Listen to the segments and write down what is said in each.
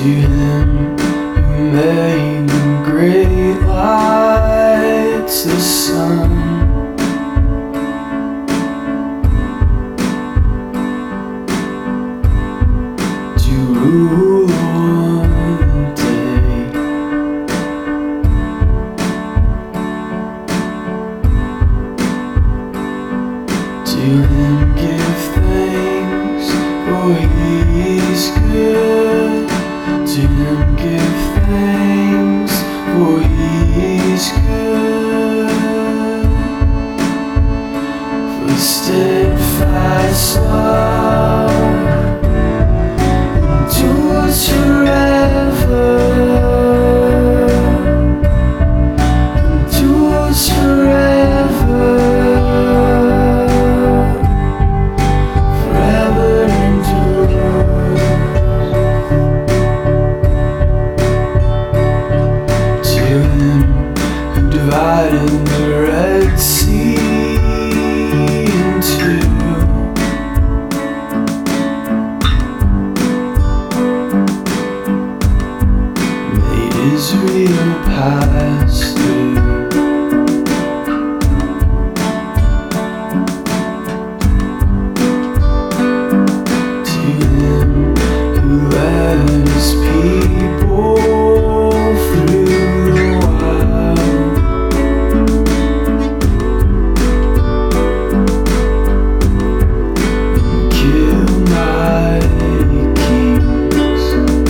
To him who made the great lights, the sun. Rule one day. To him give thanks, for he is good. To him give thanks, for he is good. For steadfast love endures forever, endures forever, forever endures. To him who divided the Red Sea in two, Israel pass through. To him who led his people through the wild, and killed mighty kings.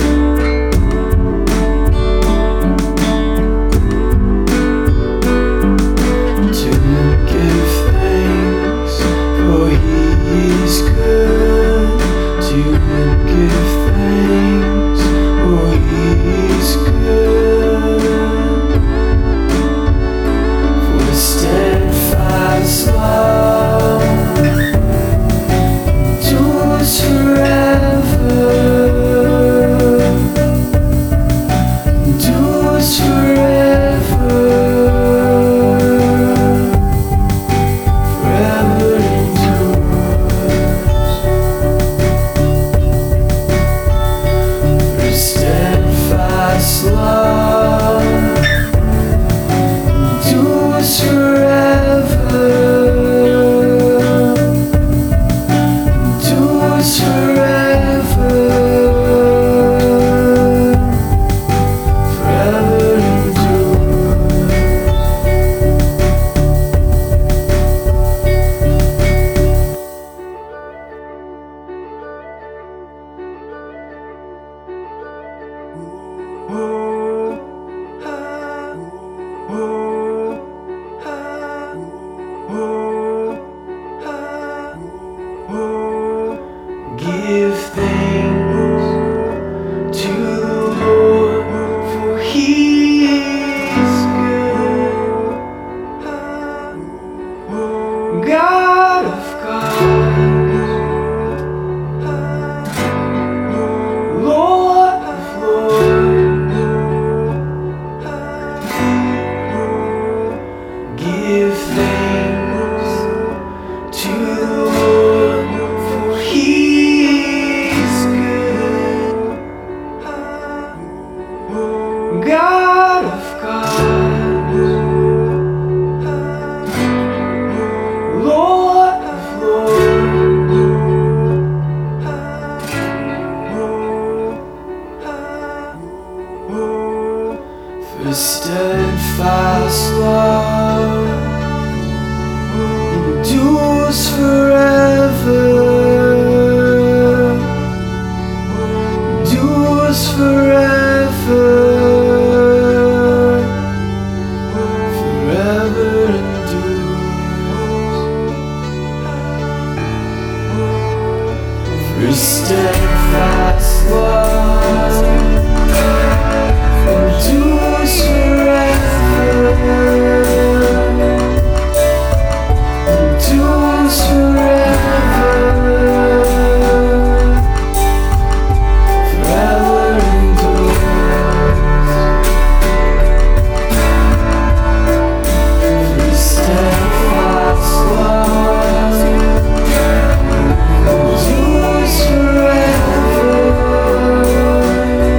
Give thanks to the Lord, for he is good. God of gods, Lord of lords, give thanks to the Lord, for he is good. God of gods, Lord of lords, for steadfast love endures forever, endures forever, forever endures. For steadfast love endures forever, endures forever, forever endures. For steadfast love endures forever,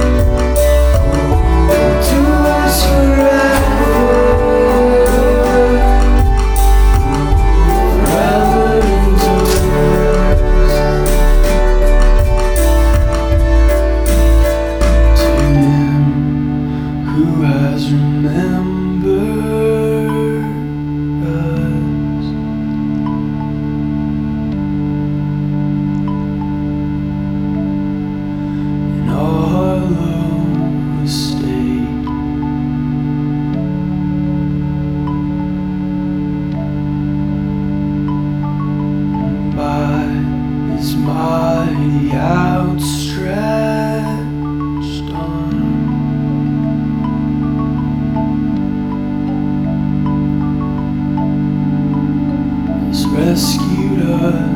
forever.